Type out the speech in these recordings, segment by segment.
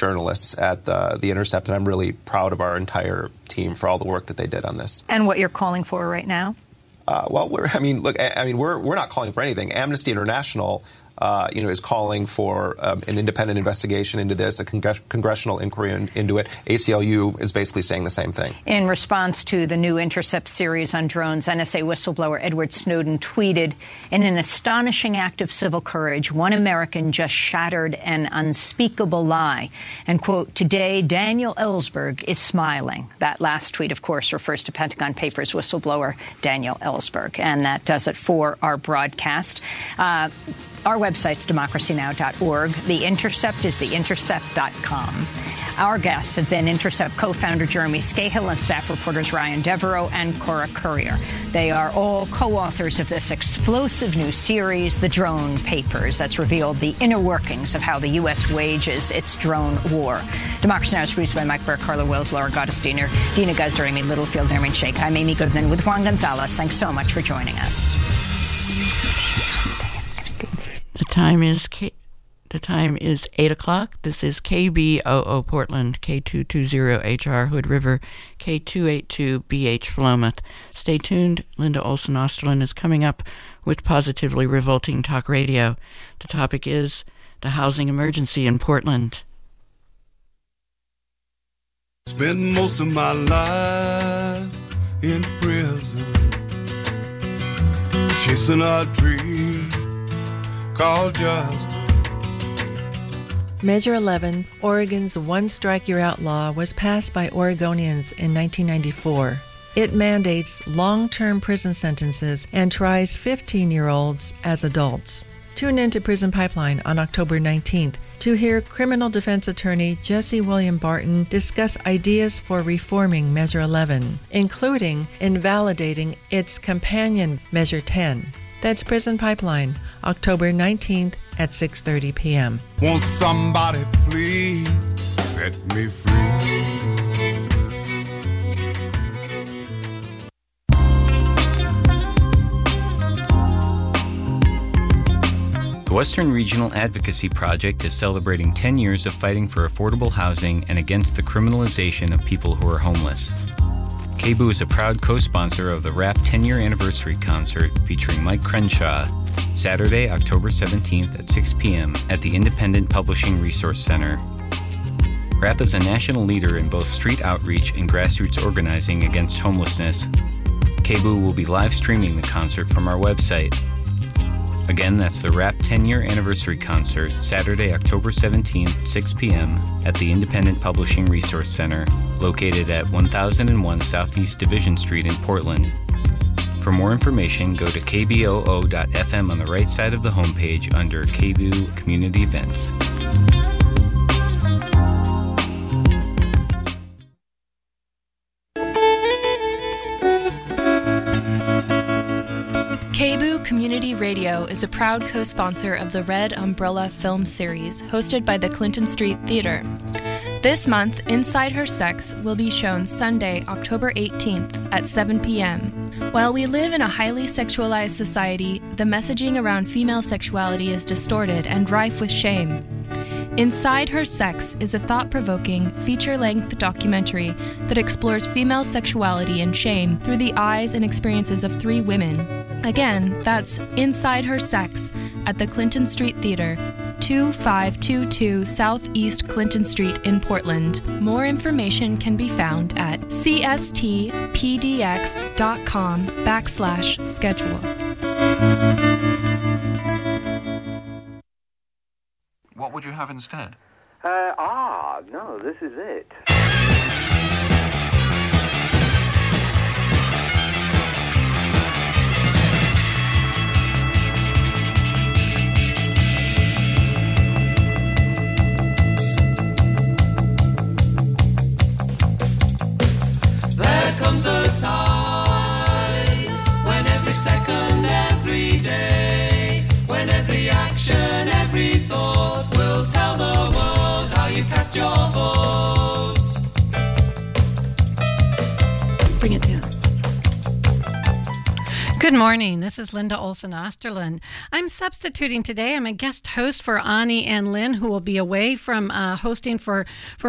journalists at The Intercept, and I'm really proud of our entire team for all the work that they did on this. And what you're calling for right now? We're not calling for anything. Amnesty International, is calling for an independent investigation into this, a congressional inquiry into it. ACLU is basically saying the same thing. In response to the new Intercept series on drones, NSA whistleblower Edward Snowden tweeted, "In an astonishing act of civil courage, one American just shattered an unspeakable lie." And, quote, "Today, Daniel Ellsberg is smiling." That last tweet, of course, refers to Pentagon Papers whistleblower Daniel Ellsberg. And that does it for our broadcast. Our website's democracynow.org. The Intercept is theintercept.com. Our guests have been Intercept co-founder Jeremy Scahill and staff reporters Ryan Devereaux and Cora Currier. They are all co-authors of this explosive new series, The Drone Papers, that's revealed the inner workings of how the U.S. wages its drone war. Democracy Now! Is produced by Mike Burke, Carla Wills, Laura Gottesdiener, Dina Guzder, Amy Littlefield, Nermin Sheikh. I'm Amy Goodman with Juan Gonzalez. Thanks so much for joining us. The time is 8 o'clock. This is KBOO Portland, K220HR Hood River, K282BH Philomath. Stay tuned. Linda Olson Osterlin is coming up with Positively Revolting Talk Radio. The topic is the housing emergency in Portland. Spent most of my life in prison, chasing a dream called justice. Measure 11, Oregon's one-strike-you're-out law, was passed by Oregonians in 1994. It mandates long-term prison sentences and tries 15-year-olds as adults. Tune in to Prison Pipeline on October 19th to hear criminal defense attorney Jesse William Barton discuss ideas for reforming Measure 11, including invalidating its companion Measure 10. That's Prison Pipeline, October 19th at 6:30 p.m. Won't somebody please set me free? The Western Regional Advocacy Project is celebrating 10 years of fighting for affordable housing and against the criminalization of people who are homeless. KBOO is a proud co-sponsor of the RAP 10-year anniversary concert featuring Mike Crenshaw, Saturday, October 17th at 6 p.m. at the Independent Publishing Resource Center. RAP is a national leader in both street outreach and grassroots organizing against homelessness. KBOO will be live streaming the concert from our website. Again, that's the RAP 10-year anniversary concert, Saturday, October 17th, 6 p.m. at the Independent Publishing Resource Center, located at 1001 Southeast Division Street in Portland. For more information, go to kboo.fm on the right side of the homepage under KBOO Community Events. KBOO Community Radio is a proud co-sponsor of the Red Umbrella film series hosted by the Clinton Street Theater. This month, Inside Her Sex will be shown Sunday, October 18th at 7 p.m. While we live in a highly sexualized society, the messaging around female sexuality is distorted and rife with shame. Inside Her Sex is a thought-provoking, feature-length documentary that explores female sexuality and shame through the eyes and experiences of 3 women. Again, that's Inside Her Sex at the Clinton Street Theater, 2522 Southeast Clinton Street in Portland. More information can be found at cstpdx.com/schedule. What would you have instead? No, this is it. There comes a time when every second, every day, when every action, every thought will tell the world how you cast your vote. Bring it down. Good morning. This is Linda Olson Osterlund. I'm substituting today. I'm a guest host for Ani and Lynn, who will be away from hosting for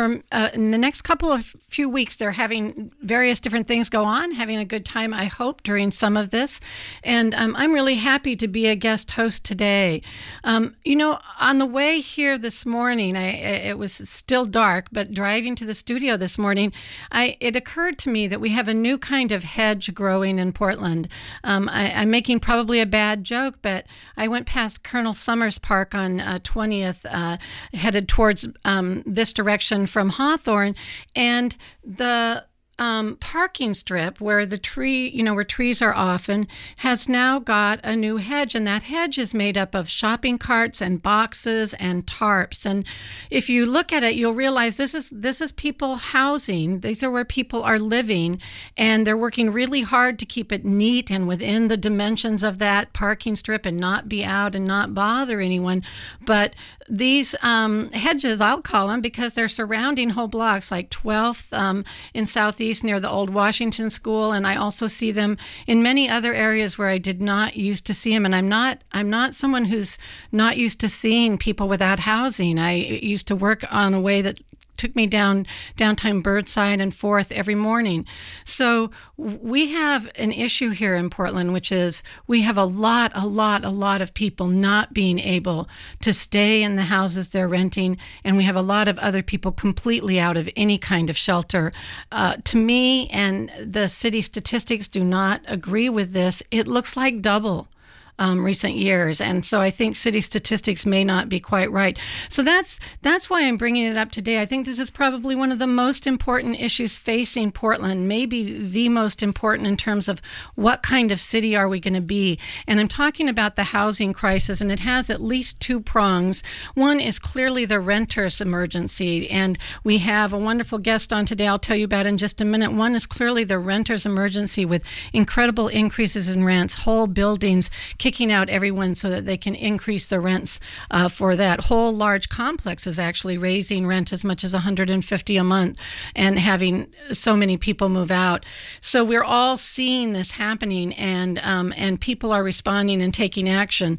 in the next few weeks. They're having various different things go on, having a good time, I hope, during some of this. And I'm really happy to be a guest host today. On the way here this morning, it was still dark, but driving to the studio this morning, it occurred to me that we have a new kind of hedge growing in Portland. I'm making probably a bad joke, but I went past Colonel Summers Park on 20th, headed towards this direction from Hawthorne, and the parking strip where where trees are often, has now got a new hedge, and that hedge is made up of shopping carts and boxes and tarps. And if you look at it, you'll realize this is people housing. These are where people are living, and they're working really hard to keep it neat and within the dimensions of that parking strip and not be out and not bother anyone. But these hedges, I'll call them, because they're surrounding whole blocks, like 12th in Southeast near the old Washington School, and I also see them in many other areas where I did not used to see them. And I'm not someone who's not used to seeing people without housing. I used to work on a way that took me downtown Burnside and Fourth every morning. So we have an issue here in Portland, which is we have a lot of people not being able to stay in the houses they're renting, and we have a lot of other people completely out of any kind of shelter. To me, and the city statistics do not agree with this, it looks like double recent years, and so I think city statistics may not be quite right. So that's why I'm bringing it up today. I think this is probably one of the most important issues facing Portland, maybe the most important in terms of what kind of city are we going to be. And I'm talking about the housing crisis, and it has at least two prongs. One is clearly the renters emergency, and we have a wonderful guest on today I'll tell you about in just a minute. One is clearly the renters emergency with incredible increases in rents, whole buildings kicking out everyone so that they can increase the rents for that. Whole large complexes actually raising rent as much as $150 a month and having so many people move out. So we're all seeing this happening, and people are responding and taking action.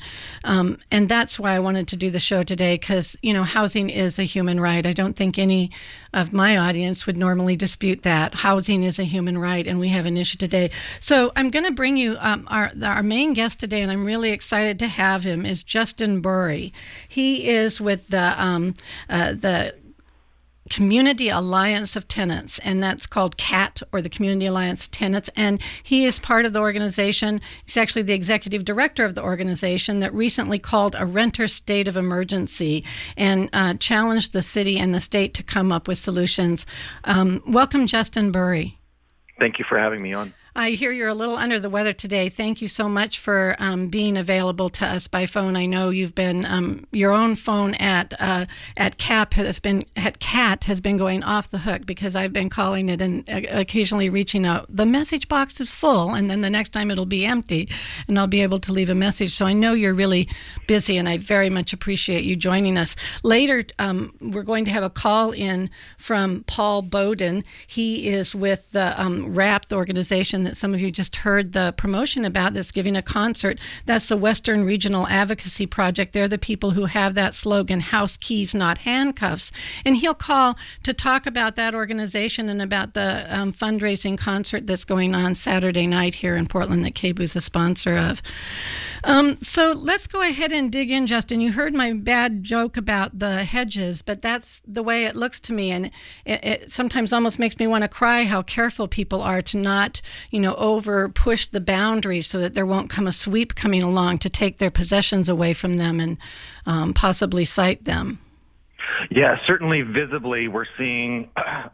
And that's why I wanted to do the show today, because, housing is a human right. I don't think any of my audience would normally dispute that. Housing is a human right, and we have an issue today. So I'm going to bring you our main guest today, and I'm really excited to have him, is Justin Burry. He is with the Community Alliance of Tenants, and that's called CAT, or the Community Alliance of Tenants, and he is part of the organization. He's actually the executive director of the organization that recently called a renter state of emergency and challenged the city and the state to come up with solutions. Welcome, Justin Burry. Thank you for having me on. I hear you're a little under the weather today. Thank you so much for being available to us by phone. I know you've been your own phone at CAT has been going off the hook because I've been calling it and occasionally reaching out. The message box is full, and then the next time it'll be empty, and I'll be able to leave a message. So I know you're really busy, and I very much appreciate you joining us. Later, we're going to have a call in from Paul Bowden. He is with the RAP, the organization that some of you just heard the promotion about, that's giving a concert. That's the Western Regional Advocacy Project. They're the people who have that slogan, house keys, not handcuffs. And he'll call to talk about that organization and about the fundraising concert that's going on Saturday night here in Portland that KBOO's a sponsor of. So let's go ahead and dig in, Justin. You heard my bad joke about the hedges, but that's the way it looks to me. And it sometimes almost makes me want to cry how careful people are to not over push the boundaries so that there won't come a sweep coming along to take their possessions away from them and possibly cite them. Yeah, certainly visibly we're seeing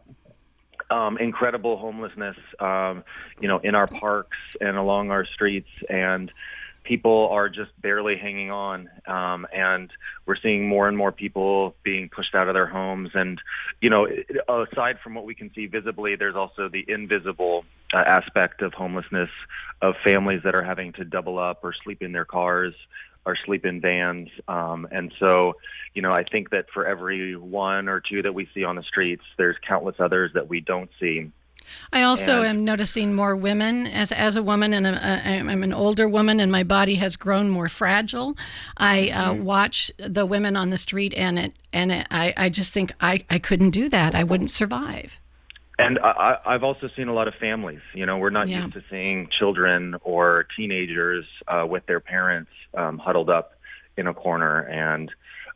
incredible homelessness, in our parks and along our streets, and people are just barely hanging on, and we're seeing more and more people being pushed out of their homes. And, aside from what we can see visibly, there's also the invisible aspect of homelessness, of families that are having to double up or sleep in their cars or sleep in vans. And so, I think that for every one or two that we see on the streets, there's countless others that we don't see. I also am noticing more women as a woman, and I'm an older woman, and my body has grown more fragile. I watch the women on the street, and I just think I couldn't do that. I wouldn't survive. And I've also seen a lot of families. We're not used to seeing children or teenagers with their parents huddled up in a corner, and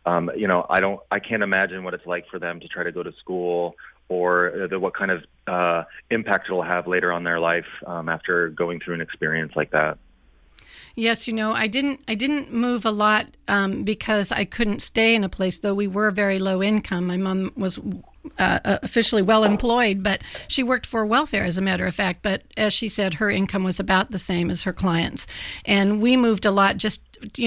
I can't imagine what it's like for them to try to go to school, or what kind of impact it'll have later on in their life after going through an experience like that. Yes, I didn't move a lot because I couldn't stay in a place, though we were very low income. My mom was officially well employed, but she worked for welfare, as a matter of fact. But as she said, her income was about the same as her clients. And we moved a lot just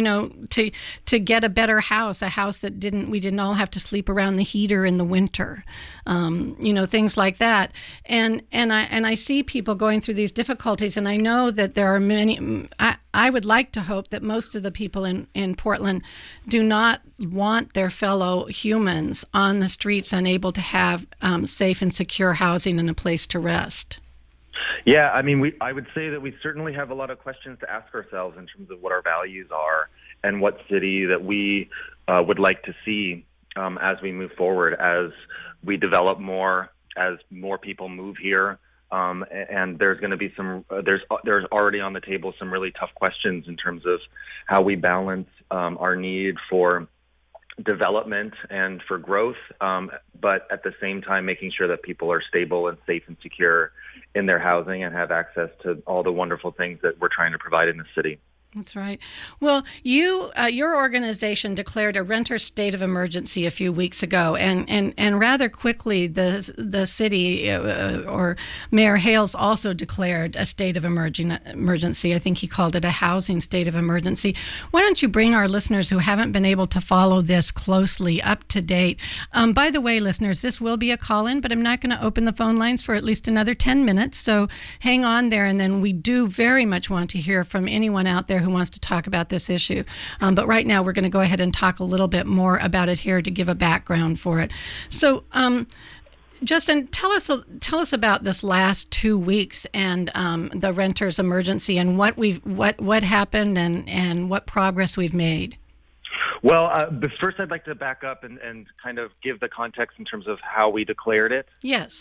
to get a better house, a house that we didn't all have to sleep around the heater in the winter, things like that. And I see people going through these difficulties, and I know that there are many. I would like to hope that most of the people in Portland do not want their fellow humans on the streets, unable to have safe and secure housing and a place to rest. Yeah, I would say that we certainly have a lot of questions to ask ourselves in terms of what our values are and what city that we would like to see as we move forward, as we develop more, as more people move here. And there's going to be there's already on the table some really tough questions in terms of how we balance our need for development and for growth, but at the same time making sure that people are stable and safe and secure in their housing and have access to all the wonderful things that we're trying to provide in the city. That's right. Well, your organization declared a renter state of emergency a few weeks ago, and rather quickly the city or Mayor Hales also declared a state of emergency. I think he called it a housing state of emergency. Why don't you bring our listeners who haven't been able to follow this closely up to date? By the way, listeners, this will be a call-in, but I'm not going to open the phone lines for at least another 10 minutes, so hang on there, and then we do very much want to hear from anyone out there who wants to talk about this issue. But right now, we're going to go ahead and talk a little bit more about it here to give a background for it. So, Justin, tell us about this last 2 weeks and the renters emergency and what happened and what progress we've made. Well, but first I'd like to back up and kind of give the context in terms of how we declared it. Yes.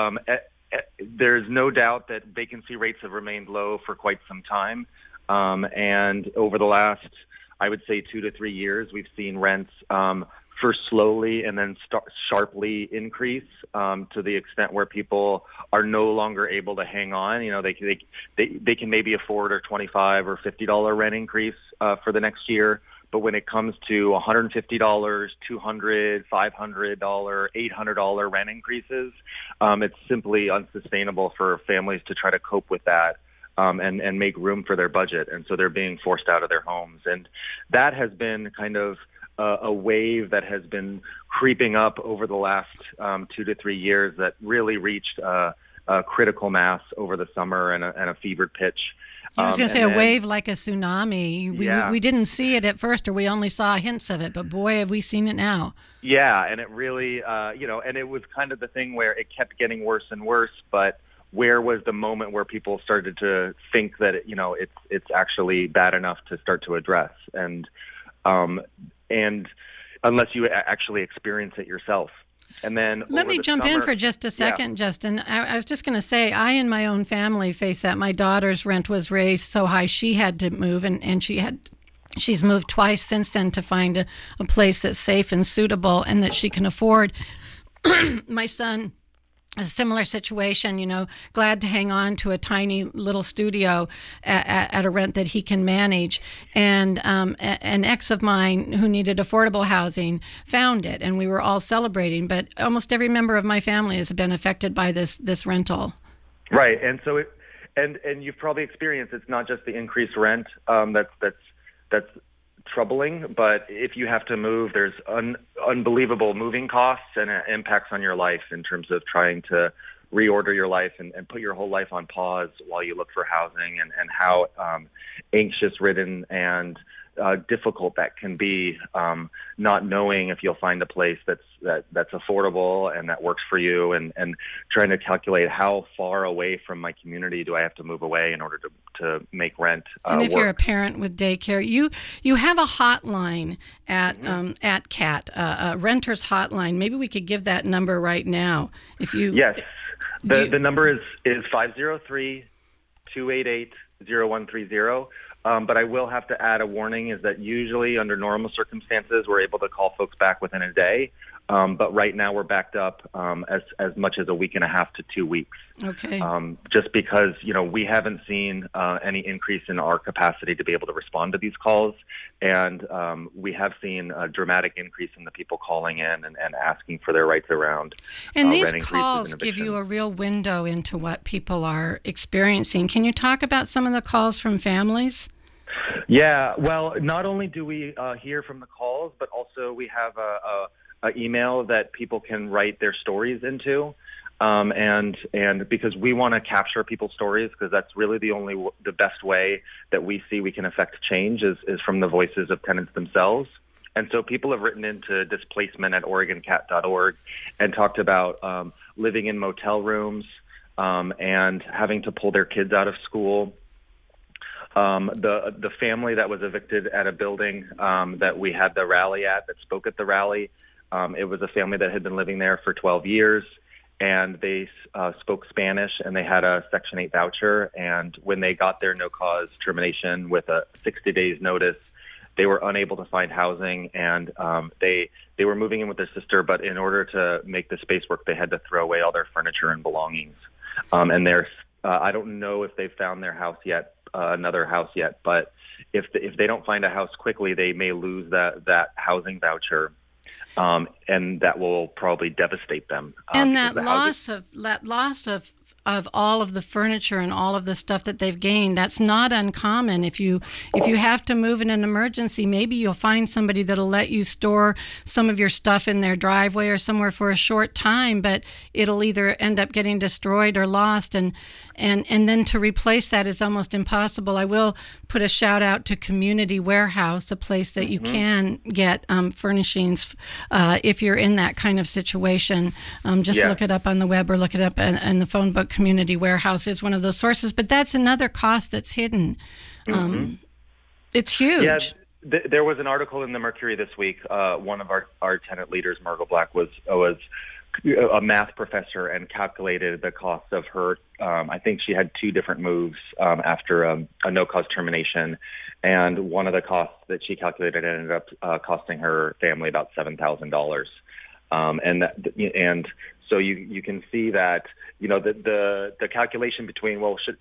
There's no doubt that vacancy rates have remained low for quite some time. And over the last, I would say, 2 to 3 years, we've seen rents first slowly and then sharply increase to the extent where people are no longer able to hang on. They can maybe afford a $25 or $50 rent increase for the next year. But when it comes to $150, $200, $500, $800 rent increases, it's simply unsustainable for families to try to cope with that. And make room for their budget. And so they're being forced out of their homes. And that has been kind of a wave that has been creeping up over the last 2 to 3 years that really reached a critical mass over the summer and a fevered pitch. I was going to say a wave like a tsunami. We didn't see it at first, or we only saw hints of it, but boy, have we seen it now. Yeah, and it really, and it was kind of the thing where it kept getting worse and worse, but where was the moment where people started to think that it's actually bad enough to start to address, and unless you actually experience it yourself. And then let me jump in for just a second, yeah. Justin. I was just going to say, I and my own family face that. My daughter's rent was raised so high she had to move, and she's moved twice since then to find a place that's safe and suitable and that she can afford. My son, a similar situation, glad to hang on to a tiny little studio at a rent that he can manage. And an ex of mine who needed affordable housing found it, and we were all celebrating. But almost every member of my family has been affected by this rental. Right, and so and you've probably experienced it's not just the increased rent that's troubling, but if you have to move, there's unbelievable moving costs and impacts on your life in terms of trying to reorder your life and put your whole life on pause while you look for housing, and how anxious ridden and difficult that can be, not knowing if you'll find a place that's affordable and that works for you, and trying to calculate how far away from my community do I have to move away in order to make rent and if work. you're a parent with daycare, you have a hotline at CAT, a renter's hotline. Maybe we could give that number right now. If you Yes. The number is 503-288-0130. But I will have to add a warning, is that usually under normal circumstances, we're able to call folks back within a day. But right now we're backed up as much as a week and a half to 2 weeks. Okay. Just because, we haven't seen any increase in our capacity to be able to respond to these calls. And we have seen a dramatic increase in the people calling in and asking for their rights around and these rent increases calls and give you eviction. a real window into what people are experiencing. Can you talk about some of the calls from families? Yeah, well, not only do we hear from the calls, but also we have a email that people can write their stories into, and because we want to capture people's stories, because that's really the best way that we see we can affect change is from the voices of tenants themselves. And so people have written into displacement@OregonCat.org and talked about living in motel rooms and having to pull their kids out of school. The family that was evicted at a building that we had the rally at, that spoke at the rally, it was a family that had been living there for 12 years, and they spoke Spanish, and they had a Section 8 voucher, and when they got their no-cause termination with a 60 days notice, they were unable to find housing, and they were moving in with their sister, but in order to make the space work, they had to throw away all their furniture and belongings. And I don't know if they've found their house yet, another house yet, but if they don't find a house quickly, they may lose that housing voucher, and that will probably devastate them. And that loss of all of the furniture and all of the stuff that they've gained, that's not uncommon. If you have to move in an emergency, maybe you'll find somebody that'll let you store some of your stuff in their driveway or somewhere for a short time, but it'll either end up getting destroyed or lost, and then to replace that is almost impossible. I will put a shout out to Community Warehouse, a place that you can get furnishings if you're in that kind of situation. Look it up on the web or look it up in the phone book. Community Warehouse is one of those sources, but that's another cost that's hidden. It's huge. Yeah, there was an article in the Mercury this week. One of our tenant leaders, Margot Black, was a math professor and calculated the cost of her. I think she had 2 different moves after a no-cause termination, and one of the costs that she calculated ended up costing her family about $7,000. And so you can see that, the calculation between, should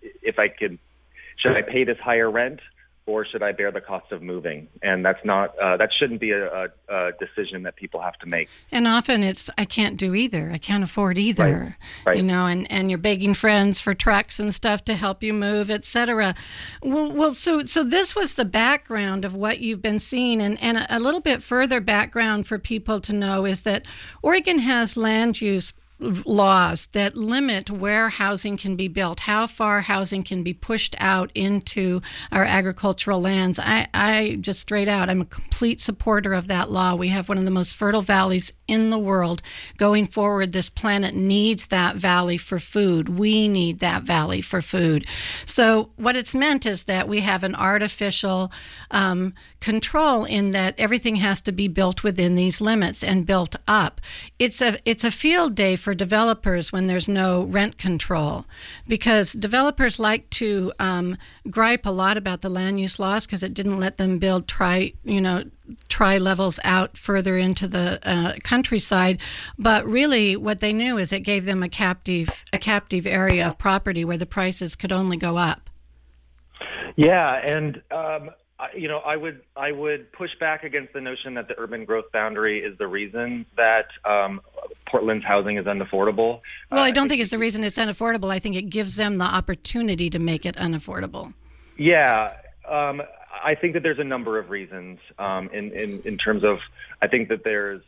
I pay this higher rent, or should I bear the cost of moving? And that's not that shouldn't be a decision that people have to make. And often it's, I can't do either. I can't afford either. Right. And you're begging friends for trucks and stuff to help you move, etc. Well, so this was the background of what you've been seeing, and a little bit further background for people to know is that Oregon has land use laws that limit where housing can be built, how far housing can be pushed out into our agricultural lands. I just straight out, I'm a complete supporter of that law. We have one of the most fertile valleys in the world. Going forward, this planet needs that valley for food. We need that valley for food. So what it's meant is that we have an artificial control in that everything has to be built within these limits and built up. It's a field day for developers when there's no rent control, because developers like to gripe a lot about the land use laws because it didn't let them build tri levels out further into the countryside. But really what they knew is it gave them a captive area of property where the prices could only go up. Yeah, and I would push back against the notion that the urban growth boundary is the reason that Portland's housing is unaffordable. Well, I don't think it's the reason it's unaffordable. I think it gives them the opportunity to make it unaffordable. Yeah, I think that there's a number of reasons in terms of, I think that there's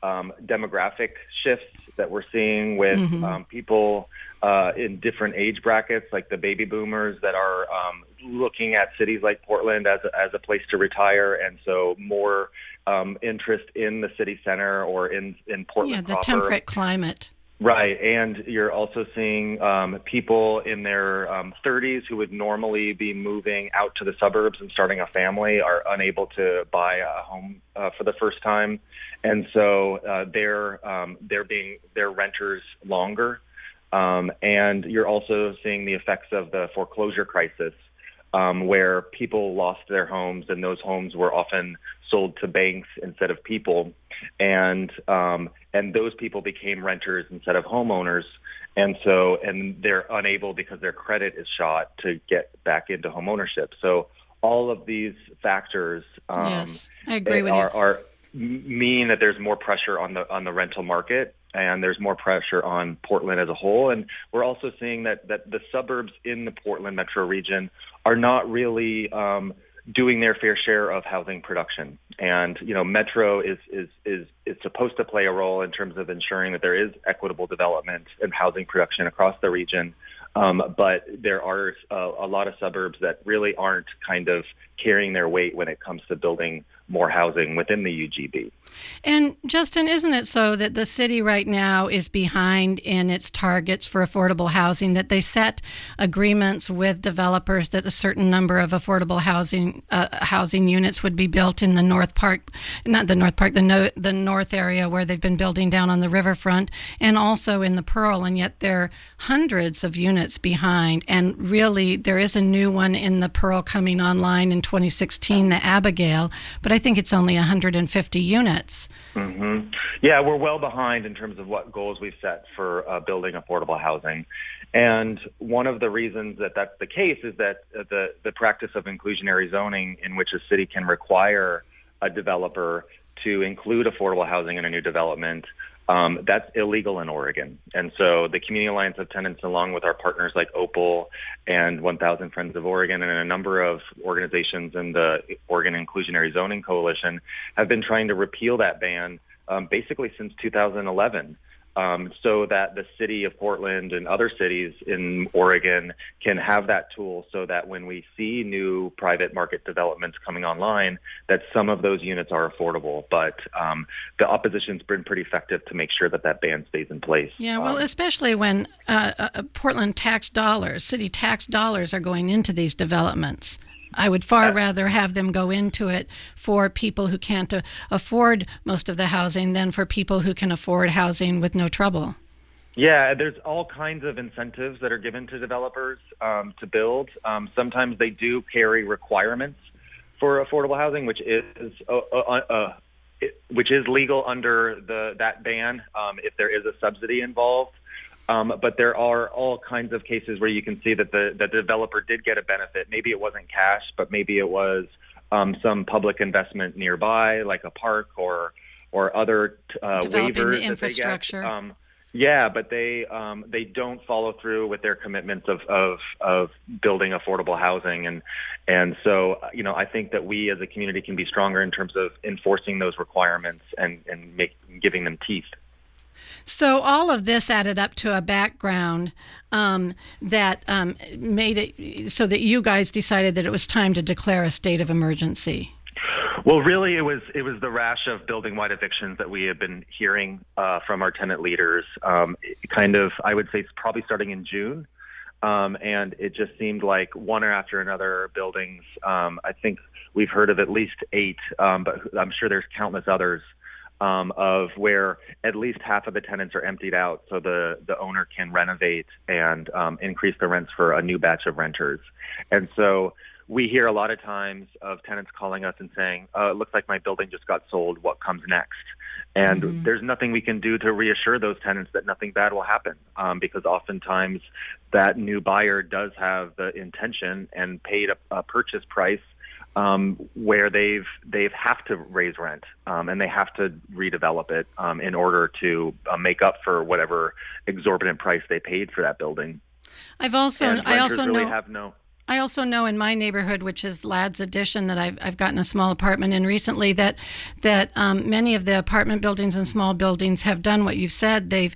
demographic shifts that we're seeing with people in different age brackets, like the baby boomers that are looking at cities like Portland as a place to retire, and so more interest in the city center or in Portland the proper. temperate climate. Right, and you're also seeing people in their 30s who would normally be moving out to the suburbs and starting a family are unable to buy a home for the first time, and so they're renters longer, and you're also seeing the effects of the foreclosure crisis, where people lost their homes, and those homes were often sold to banks instead of people, and those people became renters instead of homeowners, and they're unable, because their credit is shot, to get back into homeownership. So all of these factors, yes, I agree with you, mean that there's more pressure on the rental market, and there's more pressure on Portland as a whole. And we're also seeing that the suburbs in the Portland metro region are not really doing their fair share of housing production. And, Metro is supposed to play a role in terms of ensuring that there is equitable development and housing production across the region. But there are a lot of suburbs that really aren't kind of carrying their weight when it comes to building more housing within the UGB. And Justin, isn't it so that the city right now is behind in its targets for affordable housing, that they set agreements with developers that a certain number of affordable housing units would be built in the North area where they've been building down on the riverfront, and also in the Pearl, and yet they're hundreds of units behind. And really, there is a new one in the Pearl coming online in 2016, the Abigail, but I think it's only 150 units. Mm-hmm. Yeah, we're well behind in terms of what goals we've set for building affordable housing. And one of the reasons that that's the case is that the practice of inclusionary zoning, in which a city can require a developer to include affordable housing in a new development, that's illegal in Oregon. And so the Community Alliance of Tenants, along with our partners like Opal and 1,000 Friends of Oregon and a number of organizations in the Oregon Inclusionary Zoning Coalition, have been trying to repeal that ban basically since 2011. So that the city of Portland and other cities in Oregon can have that tool, so that when we see new private market developments coming online, that some of those units are affordable. But the opposition's been pretty effective to make sure that ban stays in place. Yeah, well, especially when Portland city tax dollars are going into these developments. I would far rather have them go into it for people who can't afford most of the housing than for people who can afford housing with no trouble. Yeah, there's all kinds of incentives that are given to developers to build. Sometimes they do carry requirements for affordable housing, which is legal under that ban if there is a subsidy involved. But there are all kinds of cases where you can see that the developer did get a benefit. Maybe it wasn't cash, but maybe it was some public investment nearby, like a park or other waivers the infrastructure. That they get. But they don't follow through with their commitments of building affordable housing, and so I think that we as a community can be stronger in terms of enforcing those requirements and giving them teeth. So all of this added up to a background that made it so that you guys decided that it was time to declare a state of emergency. Well, really, it was the rash of building-wide evictions that we have been hearing from our tenant leaders. I would say, probably starting in June, and it just seemed like one after another buildings. I think we've heard of at least 8, but I'm sure there's countless others. Of where at least half of the tenants are emptied out, so the owner can renovate and increase the rents for a new batch of renters. And so we hear a lot of times of tenants calling us and saying, it looks like my building just got sold. What comes next? And there's nothing we can do to reassure those tenants that nothing bad will happen, because oftentimes that new buyer does have the intention and paid a purchase price where they've have to raise rent and they have to redevelop it in order to make up for whatever exorbitant price they paid for that building. I also know I also know in my neighborhood, which is Ladd's Addition, that I've gotten a small apartment in recently, that many of the apartment buildings and small buildings have done what you've said. They've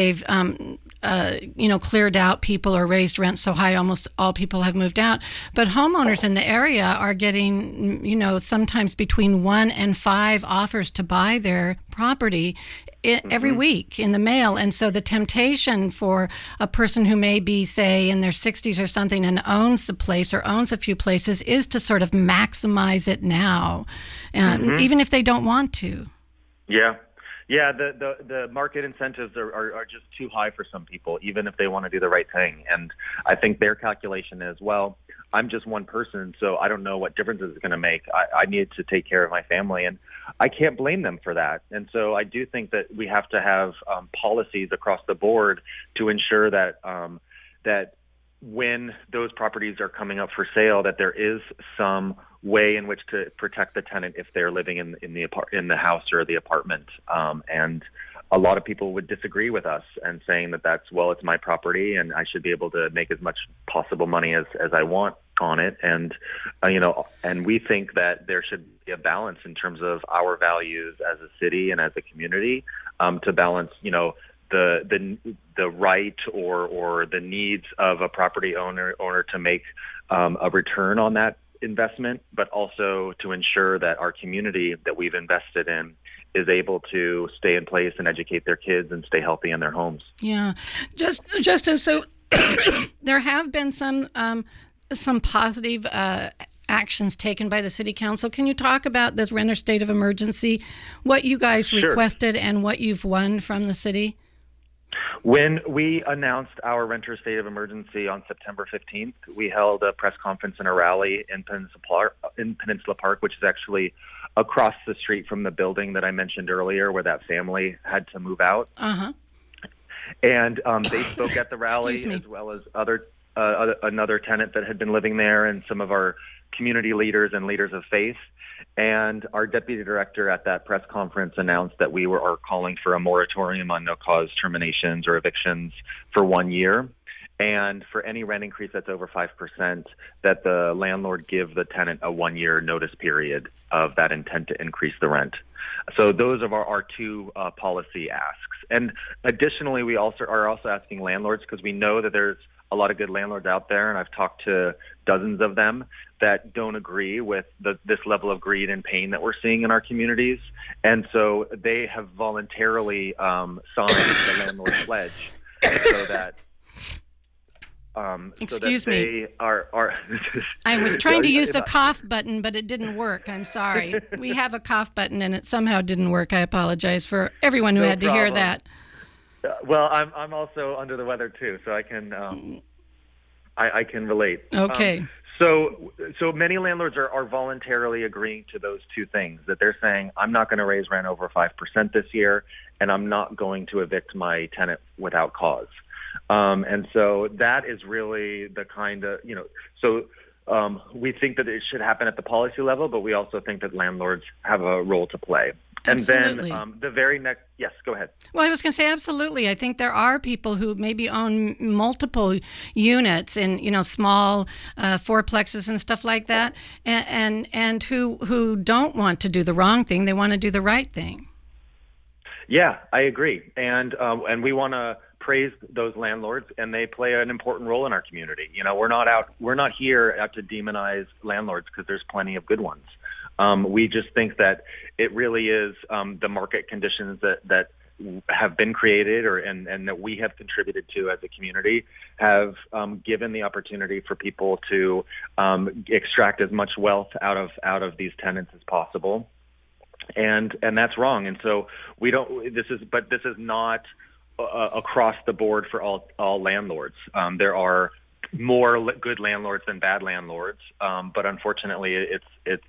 cleared out people or raised rents so high almost all people have moved out. But homeowners in the area are getting, sometimes between 1 and 5 offers to buy their property every week in the mail. And so the temptation for a person who may be, say, in their 60s or something and owns the place or owns a few places is to sort of maximize it now, even if they don't want to. Yeah. Yeah, the market incentives are just too high for some people, even if they want to do the right thing. And I think their calculation is, well, I'm just one person, so I don't know what difference it's going to make. I need to take care of my family, and I can't blame them for that. And so I do think that we have to have policies across the board to ensure that that when those properties are coming up for sale, that there is some way in which to protect the tenant if they're living in the house or the apartment. And a lot of people would disagree with us and saying that it's my property and I should be able to make as much possible money as I want on it. And, and we think that there should be a balance in terms of our values as a city and as a community, to balance, the right or the needs of a property owner to make a return on that investment, but also to ensure that our community that we've invested in is able to stay in place and educate their kids and stay healthy in their homes. Yeah, Justin. So there have been some positive actions taken by the City Council. Can you talk about this renter state of emergency, what you guys requested and what you've won from the city? When we announced our renter state of emergency on September 15th, we held a press conference and a rally in Peninsula Park, which is actually across the street from the building that I mentioned earlier where that family had to move out. Uh-huh. And they spoke at the rally, as well as another tenant that had been living there and some of our community leaders and leaders of faith. And our deputy director at that press conference announced that we are calling for a moratorium on no-cause terminations or evictions for 1 year. And for any rent increase that's over 5%, that the landlord give the tenant a 1-year notice period of that intent to increase the rent. So those are our two policy asks. And additionally, we are also asking landlords, because we know that there's a lot of good landlords out there, and I've talked to dozens of them that don't agree with this level of greed and pain that we're seeing in our communities. And so they have voluntarily signed the landlord pledge so that Excuse me. Are I was trying to use the cough button, but it didn't work. I'm sorry. We have a cough button, and it somehow didn't work. I apologize for everyone who had to hear that. Well, I'm also under the weather too, so I can I can relate. Okay. So many landlords are voluntarily agreeing to those two things, that they're saying, I'm not going to raise rent over 5% this year, and I'm not going to evict my tenant without cause. And so that is really the kind of, we think that it should happen at the policy level, but we also think that landlords have a role to play. And Absolutely. then the very next, yes, go ahead. Well, I was going to say absolutely. I think there are people who maybe own multiple units in, small fourplexes and stuff like that, and who don't want to do the wrong thing. They want to do the right thing. Yeah, I agree. And we want to praise those landlords, and they play an important role in our community. We're not here out to demonize landlords, because there's plenty of good ones. We just think that it really is the market conditions that have been created and that we have contributed to as a community have given the opportunity for people to extract as much wealth out of these tenants as possible. And that's wrong. And so this is not across the board for all landlords. There are more good landlords than bad landlords. But unfortunately it's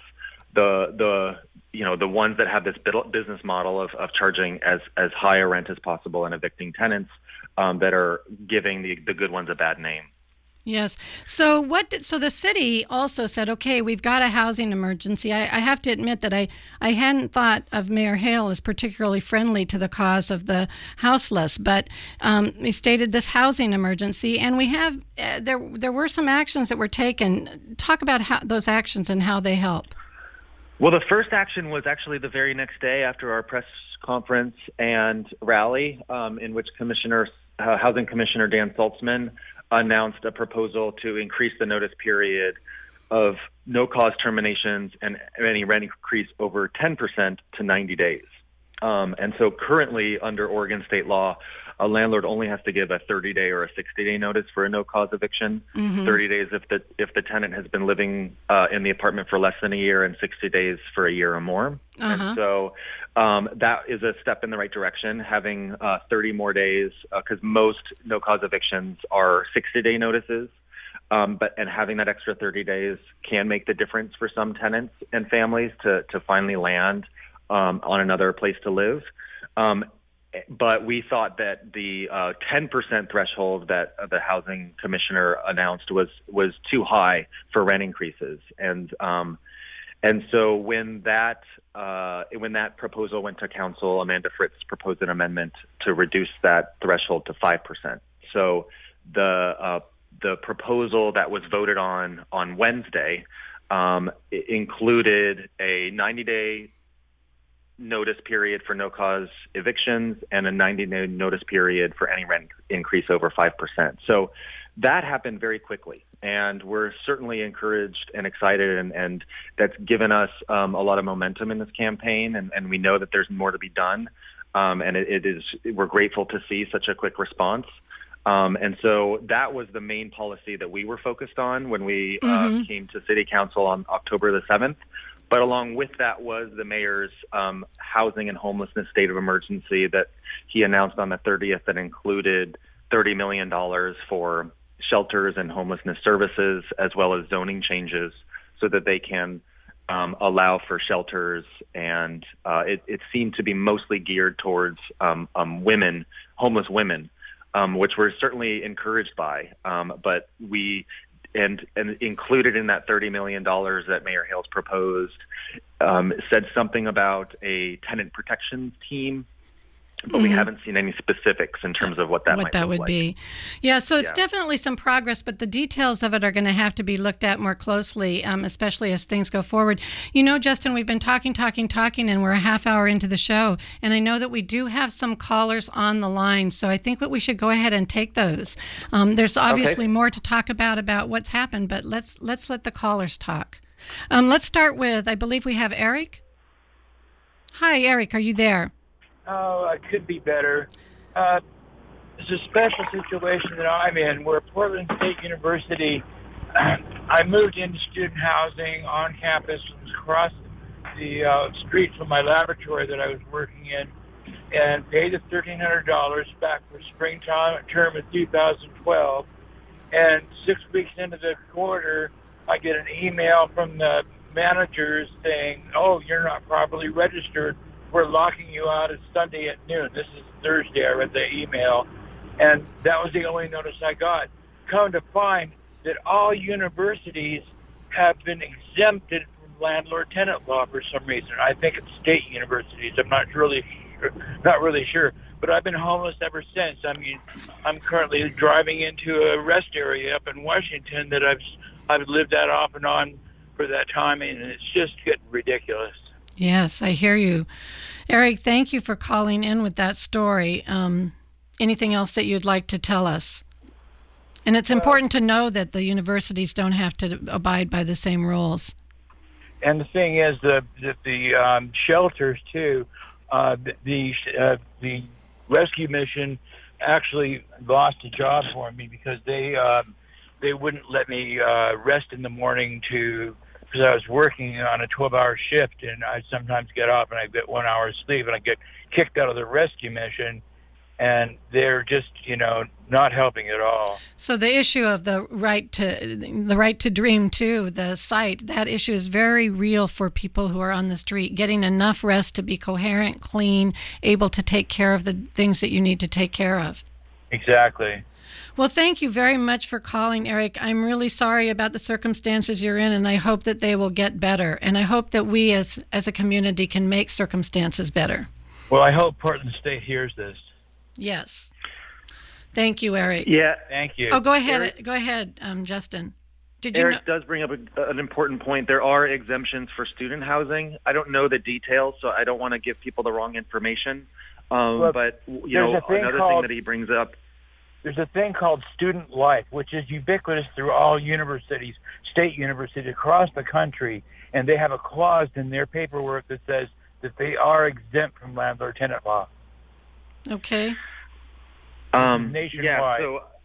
the ones that have this business model of charging as high a rent as possible and evicting tenants that are giving the good ones a bad name. Yes. So the city also said, okay, we've got a housing emergency. I have to admit that I hadn't thought of Mayor Hale as particularly friendly to the cause of the houseless, but he stated this housing emergency, and we have there were some actions that were taken. Talk about those actions and how they help. Well, the first action was actually the very next day after our press conference and rally, in which Housing Commissioner Dan Saltzman announced a proposal to increase the notice period of no-cause terminations and any rent increase over 10% to 90 days. And so currently, under Oregon state law, a landlord only has to give a 30-day or a 60-day notice for a no-cause eviction. 30 days if the tenant has been living in the apartment for less than a year, and 60 days for a year or more. And so that is a step in the right direction, having 30 more days, because most no-cause evictions are 60-day notices. And having that extra 30 days can make the difference for some tenants and families to finally land on another place to live. But we thought that the 10% threshold that the housing commissioner announced was too high for rent increases, and so when that proposal went to council, Amanda Fritz proposed an amendment to reduce that threshold to 5%. So the proposal that was voted on Wednesday included a 90-day notice period for no-cause evictions and a 90-day notice period for any rent increase over 5%. So that happened very quickly, and we're certainly encouraged and excited, and that's given us a lot of momentum in this campaign, and we know that there's more to be done, and we're grateful to see such a quick response. And so that was the main policy that we were focused on when we came to City Council on October the 7th. But along with that was the mayor's housing and homelessness state of emergency that he announced on the 30th that included $30 million for shelters and homelessness services, as well as zoning changes so that they can allow for shelters. And it seemed to be mostly geared towards women, homeless women, which we're certainly encouraged by. But we... And included in that $30 million that Mayor Hale's proposed said something about a tenant protections team, but we haven't seen any specifics in terms of what that would be. Yeah, so it's definitely some progress, but the details of it are going to have to be looked at more closely, especially as things go forward. You know, Justin, we've been talking, and we're a half hour into the show, and I know that we do have some callers on the line, so I think that we should go ahead and take those. There's obviously more to talk about what's happened, but let's let the callers talk. Let's start with, I believe we have Eric. Hi, Eric, are you there? Oh, it could be better. It's a special situation that I'm in. We're at Portland State University. I moved into student housing on campus, across the street from my laboratory that I was working in, and paid the $1,300 back for spring term of 2012. And 6 weeks into the quarter, I get an email from the managers saying, "Oh, you're not properly registered. We're locking you out at Sunday at noon." This is Thursday. I read the email, and that was the only notice I got. Come to find that all universities have been exempted from landlord-tenant law for some reason. I think it's state universities. I'm not really sure. But I've been homeless ever since. I mean, I'm currently driving into a rest area up in Washington that I've lived that off and on for that time, and it's just getting ridiculous. Yes, I hear you. Eric, thank you for calling in with that story. Anything else that you'd like to tell us? And it's important to know that the universities don't have to abide by the same rules. And the thing is that the shelters, too, the rescue mission actually lost a job for me because they wouldn't let me rest in the morning because I was working on a 12-hour shift, and I'd sometimes get off and I'd get 1 hour of sleep, and I'd get kicked out of the rescue mission, and they're just, not helping at all. So the issue of the right to dream, too, the site, that issue is very real for people who are on the street, getting enough rest to be coherent, clean, able to take care of the things that you need to take care of. Exactly. Well, thank you very much for calling, Eric. I'm really sorry about the circumstances you're in, and I hope that they will get better. And I hope that we as a community can make circumstances better. Well, I hope Portland State hears this. Yes. Thank you, Eric. Yeah. Thank you. Oh, go ahead. Eric, go ahead, Justin. Eric does bring up an important point. There are exemptions for student housing. I don't know the details, so I don't want to give people the wrong information. But another thing that he brings up. There's a thing called student life, which is ubiquitous through all universities, state universities across the country, and they have a clause in their paperwork that says that they are exempt from landlord-tenant law. Okay. Nationwide.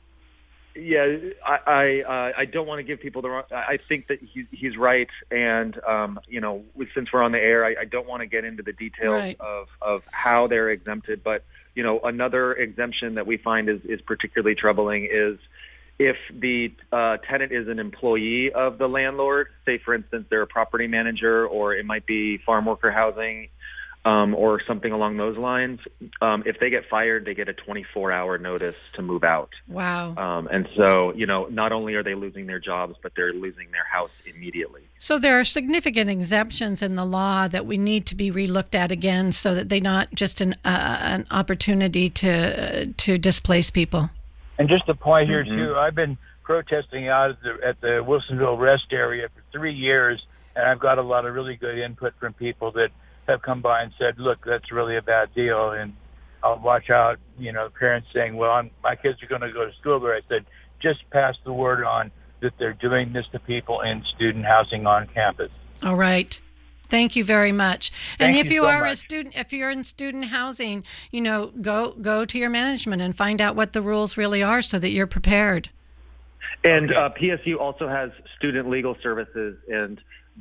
I don't want to give people the wrong. I think that he's right, and since we're on the air, I don't want to get into the details of how they're exempted. But another exemption that we find is particularly troubling is if the tenant is an employee of the landlord. Say, for instance, they're a property manager, or it might be farm worker housing. Or something along those lines. If they get fired, they get a 24-hour notice to move out. Wow. And so, not only are they losing their jobs, but they're losing their house immediately. So there are significant exemptions in the law that we need to be relooked at again, so that they're not just an opportunity to displace people. And just a point here, too, I've been protesting out at the Wilsonville Rest area for 3 years, and I've got a lot of really good input from people that have come by and said, look, that's really a bad deal, and I'll watch out, parents saying, well, my kids are going to go to school there. I said, just pass the word on that they're doing this to people in student housing on campus. All right. Thank you very much. And if you are a student, if you're in student housing, go to your management and find out what the rules really are so that you're prepared. And PSU also has student legal services, and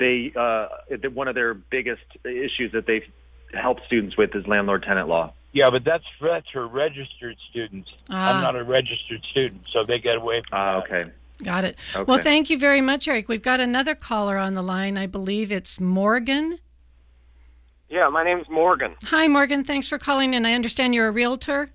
one of their biggest issues that they help students with is landlord-tenant law. Yeah, but that's for registered students. I'm not a registered student, so they get away from that. Okay. Got it. Okay. Well, thank you very much, Eric. We've got another caller on the line. I believe it's Morgan. Yeah, my name's Morgan. Hi, Morgan. Thanks for calling in. I understand you're a realtor?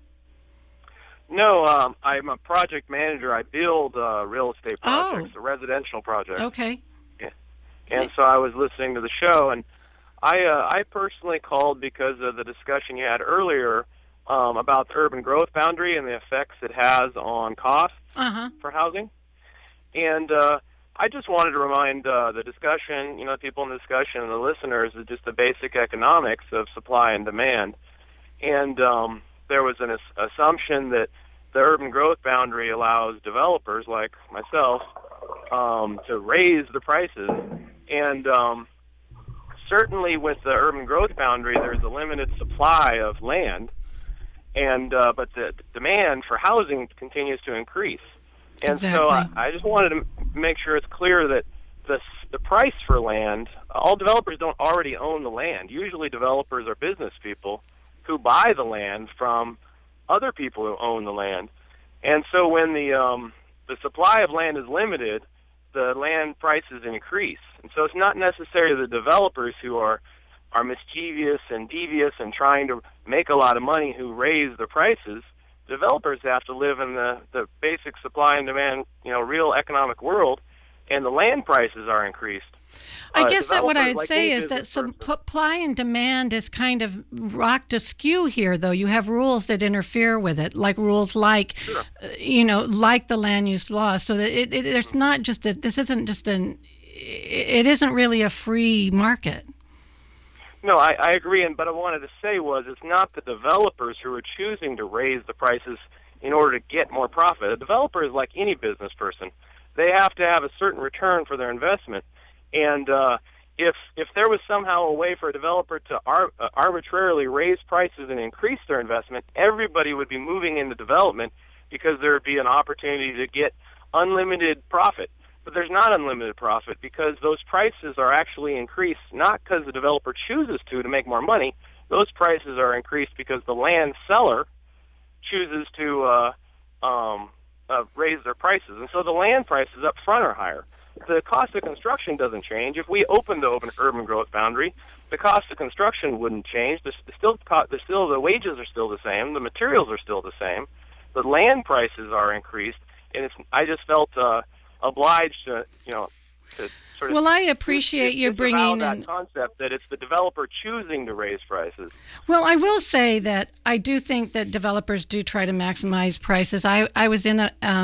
No, I'm a project manager. I build real estate projects, a residential project. Okay. And so I was listening to the show, and I personally called because of the discussion you had earlier about the urban growth boundary and the effects it has on costs for housing. And I just wanted to remind the discussion, people in the discussion and the listeners, of just the basic economics of supply and demand. And there was an assumption that the urban growth boundary allows developers like myself to raise the prices. And certainly with the urban growth boundary, there's a limited supply of land, and but the demand for housing continues to increase. And so I just wanted to make sure it's clear that the price for land, all developers don't already own the land. Usually developers are business people who buy the land from other people who own the land. And so when the supply of land is limited, the land prices increase. And so it's not necessarily the developers who are mischievous and devious and trying to make a lot of money who raise the prices. Developers have to live in the basic supply and demand, real economic world, and the land prices are increased. I guess that what I'd say is that supply and demand is kind of rocked askew here, though. You have rules that interfere with it, like rules like, like the land use law. So that there's not just it isn't really a free market. No, I agree. But what I wanted to say was it's not the developers who are choosing to raise the prices in order to get more profit. A developer is like any business person. They have to have a certain return for their investment. And if there was somehow a way for a developer to arbitrarily raise prices and increase their investment, everybody would be moving into development because there would be an opportunity to get unlimited profit. But there's not unlimited profit because those prices are actually increased not because the developer chooses to make more money. Those prices are increased because the land seller chooses to raise their prices. And so the land prices up front are higher. The cost of construction doesn't change. If we open the urban growth boundary, the cost of construction wouldn't change. The wages are still the same. The materials are still the same. the land prices are increased, and I just felt obliged to, to sort of. Well, I appreciate you bringing that concept that it's the developer choosing to raise prices. Well, I will say that I do think that developers do try to maximize prices. I was in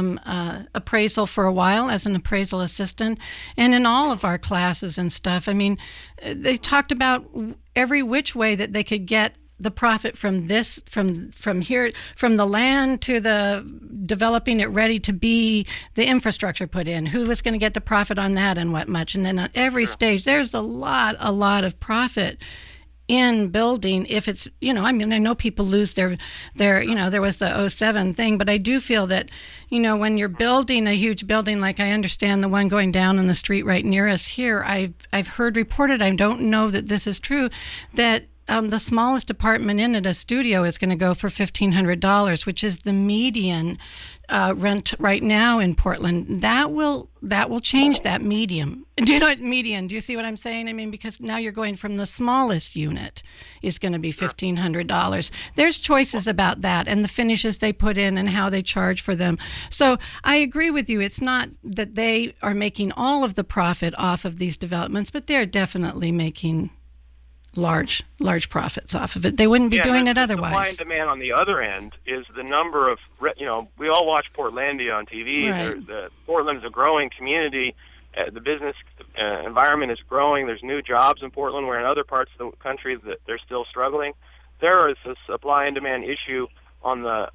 a appraisal for a while as an appraisal assistant, and in all of our classes and stuff, I mean, they talked about every which way that they could get the profit from this, from here, from the land to the developing it ready to be the infrastructure put in. Who was going to get the profit on that and what much? And then at every stage, there's a lot of profit in building. If it's, I mean, I know people lose their, there was the 07 thing, but I do feel that, when you're building a huge building, like I understand the one going down on the street right near us here, I've heard reported, I don't know that this is true, that the smallest apartment in it, a studio, is going to go for $1,500, which is the median rent right now in Portland. That will change that median. Do you know what median? Do you see what I'm saying? I mean, because now you're going from the smallest unit is going to be $1,500. There's choices about that and the finishes they put in and how they charge for them. So I agree with you. It's not that they are making all of the profit off of these developments, but they're definitely making large profits off of it. They wouldn't be doing it otherwise. Supply and demand on the other end is the number of, we all watch Portlandia on TV. Right. Portland's a growing community. The business environment is growing. There's new jobs in Portland, where in other parts of the country that they're still struggling. There is a supply and demand issue on the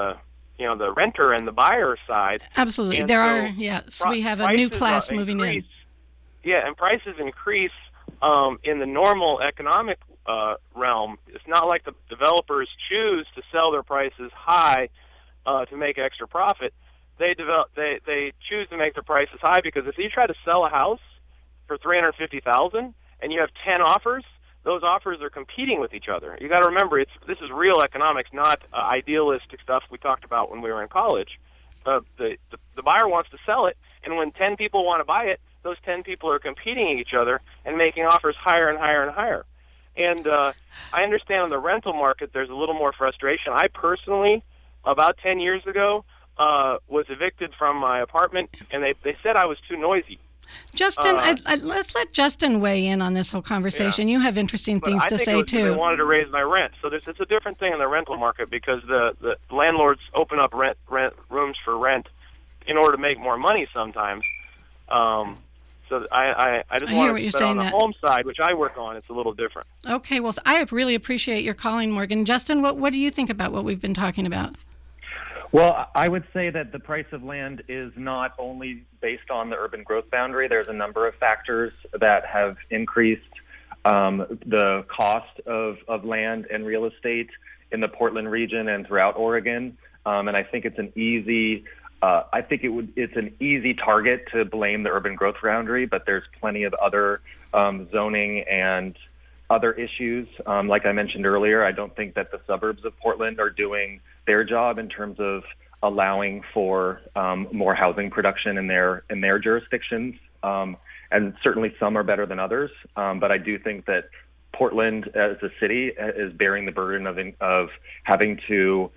the renter and the buyer side. Absolutely. And there are, yes. We have a new class moving in. Yeah, and prices increase in the normal economic realm. It's not like the developers choose to sell their prices high to make extra profit. They choose to make their prices high because if you try to sell a house for $350,000 and you have 10 offers, those offers are competing with each other. You got to remember, this is real economics, not idealistic stuff we talked about when we were in college. The buyer wants to sell it, and when 10 people want to buy it, those 10 people are competing with each other and making offers higher and higher and higher. And I understand on the rental market there's a little more frustration. I personally, about 10 years ago, was evicted from my apartment, and they said I was too noisy. Justin, let's let Justin weigh in on this whole conversation. You have interesting things to say, too. They wanted to raise my rent. So it's a different thing in the rental market because the landlords open up rent rooms for rent in order to make more money sometimes. So I just want to, but on the home side, which I work on, it's a little different. Okay, well, I really appreciate your calling, Morgan. Justin, what do you think about what we've been talking about? Well, I would say that the price of land is not only based on the urban growth boundary. There's a number of factors that have increased the cost of land and real estate in the Portland region and throughout Oregon. And I think it's an easy it's an easy target to blame the urban growth boundary, but there's plenty of other zoning and other issues. Like I mentioned earlier, I don't think that the suburbs of Portland are doing their job in terms of allowing for more housing production in their jurisdictions. And certainly some are better than others. But I do think that Portland as a city is bearing the burden of having to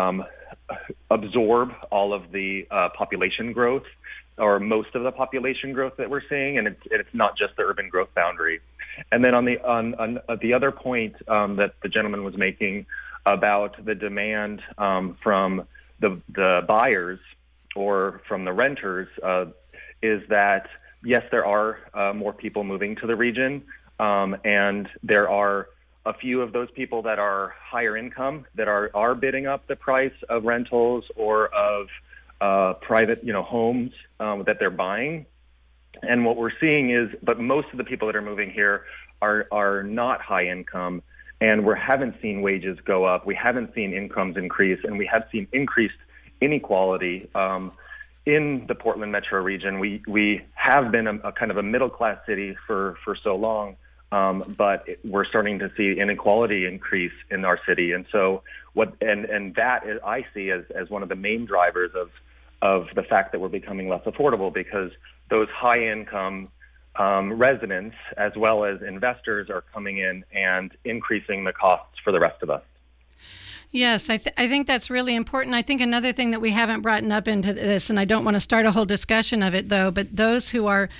absorb all of the population growth, or most of the population growth that we're seeing, and it's not just the urban growth boundary. And then on the other point that the gentleman was making about the demand from the buyers or from the renters is that yes, there are more people moving to the region, and there are a few of those people that are higher income that are bidding up the price of rentals or of private, homes that they're buying. And what we're seeing is, but most of the people that are moving here are not high income, and we haven't seen wages go up. We haven't seen incomes increase, and we have seen increased inequality in the Portland metro region. We have been a kind of a middle class city for so long. But we're starting to see inequality increase in our city, and so that is, I see as one of the main drivers of the fact that we're becoming less affordable, because those high income residents as well as investors are coming in and increasing the costs for the rest of us. Yes, I think that's really important. I think another thing that we haven't brought up into this, and I don't want to start a whole discussion of it though, but those who are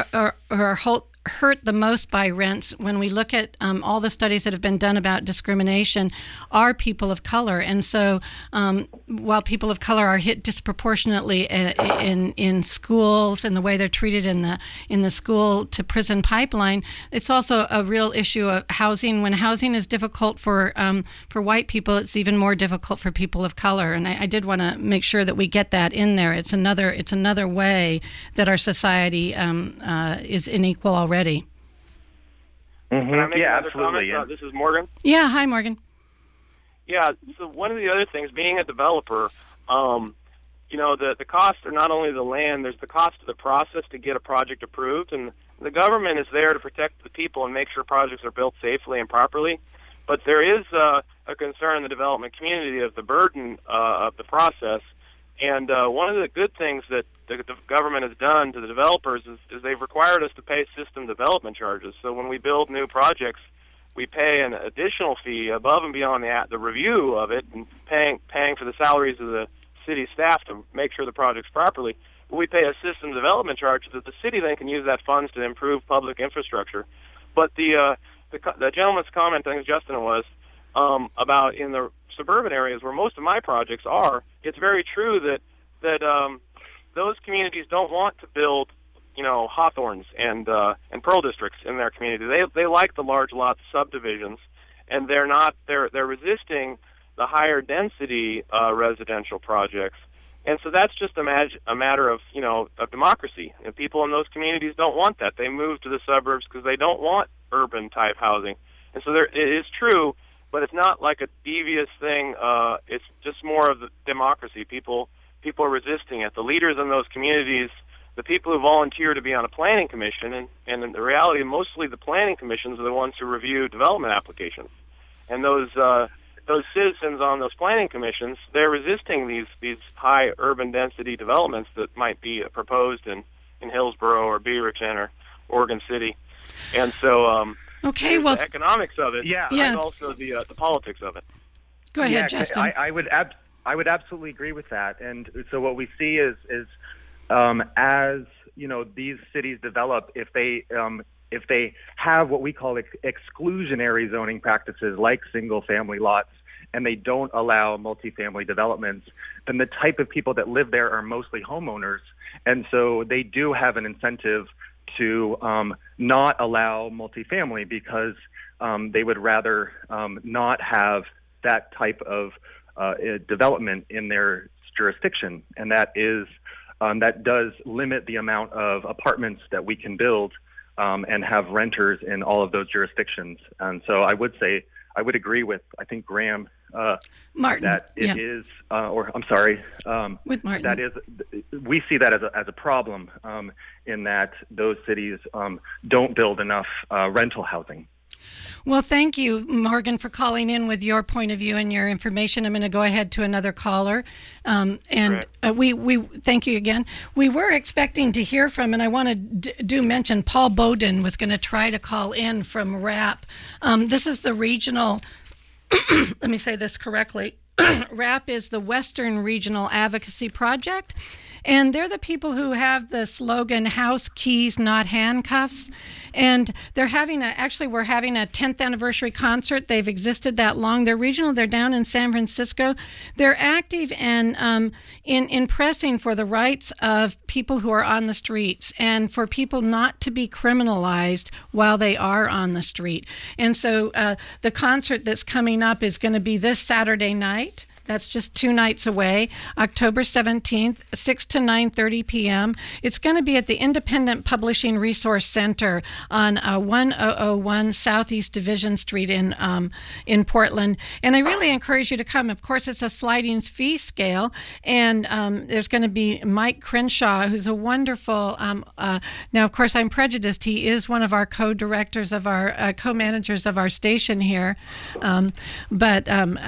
hurt the most by rents, when we look at all the studies that have been done about discrimination, are people of color. And so while people of color are hit disproportionately in schools and the way they're treated in the school to prison pipeline, it's also a real issue of housing. When housing is difficult for white people, it's even more difficult for people of color. And I did want to make sure that we get that in there. It's another way that our society is unequal already. Can I make another absolutely. comment? This is Morgan. Yeah, hi, Morgan. Yeah, so one of the other things, being a developer, the costs are not only the land, there's the cost of the process to get a project approved, and the government is there to protect the people and make sure projects are built safely and properly. But there is a concern in the development community of the burden of the process. And one of the good things that the government has done to the developers is they've required us to pay system development charges. So when we build new projects, we pay an additional fee above and beyond the review of it and paying for the salaries of the city staff to make sure the project's properly. But we pay a system development charge so that the city then can use that funds to improve public infrastructure. But the gentleman's comment, I think Justin was, about in the suburban areas where most of my projects are, it's very true that those communities don't want to build, Hawthorns and Pearl districts in their community. They like the large lot subdivisions, and they're resisting the higher density residential projects. And so that's just a matter of of democracy. And people in those communities don't want that. They move to the suburbs because they don't want urban type housing. And so it is true. But it's not like a devious thing. It's just more of the democracy. People are resisting it. The leaders in those communities, the people who volunteer to be on a planning commission, and in the reality, mostly the planning commissions are the ones who review development applications. And those citizens on those planning commissions, they're resisting these high urban density developments that might be proposed in Hillsborough or Beaverton or Oregon City. And so okay, well, the economics of it, and also the politics of it. Go ahead, Justin. I would absolutely agree with that. And so what we see is as these cities develop, if they have what we call exclusionary zoning practices like single family lots, and they don't allow multifamily developments, then the type of people that live there are mostly homeowners, and so they do have an incentive to not allow multifamily because they would rather not have that type of development in their jurisdiction, and that does limit the amount of apartments that we can build and have renters in all of those jurisdictions. And so I would agree with, I think, Graham Martin, that it is, or I'm sorry, with Martin, that is, we see that as a problem in that those cities don't build enough rental housing. Well, thank you, Morgan, for calling in with your point of view and your information. I'm going to go ahead to another caller. We thank you again. We were expecting to hear from, and I want to do mention, Paul Bowden was going to try to call in from RAP. This is the regional, let me say this correctly. RAP is the Western Regional Advocacy Project, and they're the people who have the slogan "House Keys, Not Handcuffs." And we're having a 10th anniversary concert. They've existed that long. They're regional. They're down in San Francisco. They're active and in pressing for the rights of people who are on the streets and for people not to be criminalized while they are on the street. And so the concert that's coming up is going to be this Saturday night. That's just 2 nights away, October 17th, 6 to 9:30 p.m. It's going to be at the Independent Publishing Resource Center on 1001 Southeast Division Street in Portland. And I really encourage you to come. Of course, it's a sliding fee scale, and there's going to be Mike Crenshaw, who's a wonderful. Now, of course, I'm prejudiced. He is one of our co-directors of our co-managers of our station here, but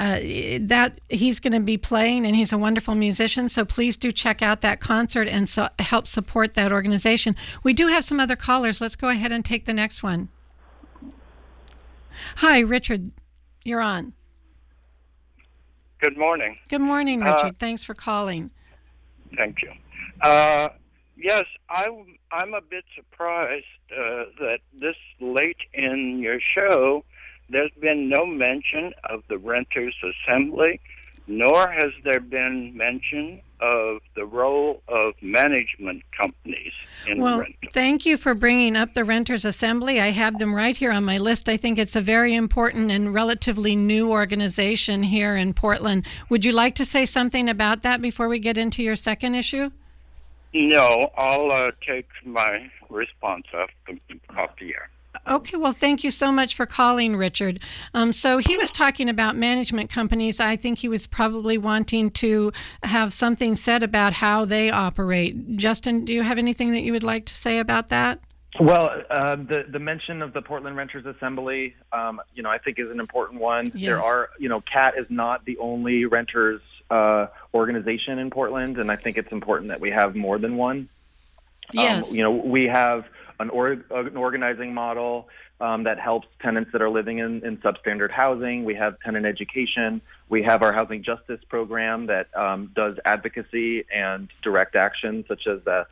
he's going to be playing, and he's a wonderful musician, so please do check out that concert and help support that organization. We do have some other callers. Let's go ahead and take the next one. Hi, Richard. You're on. Good morning. Good morning, Richard. Thanks for calling. Thank you. Yes, I'm a bit surprised that this late in your show, there's been no mention of the Renters Assembly, nor has there been mention of the role of management companies in rental. Thank you for bringing up the Renters Assembly. I have them right here on my list. I think it's a very important and relatively new organization here in Portland. Would you like to say something about that before we get into your second issue? No, I'll take my response off the air. Okay, well, thank you so much for calling, Richard. So he was talking about management companies. I think he was probably wanting to have something said about how they operate. Justin, do you have anything that you would like to say about that? Well, the mention of the Portland Renters Assembly, I think is an important one. Yes. There are, CAT is not the only renters organization in Portland, and I think it's important that we have more than one. Yes. We have an organizing model that helps tenants that are living in substandard housing. We have tenant education. We have our housing justice program that does advocacy and direct action, such as the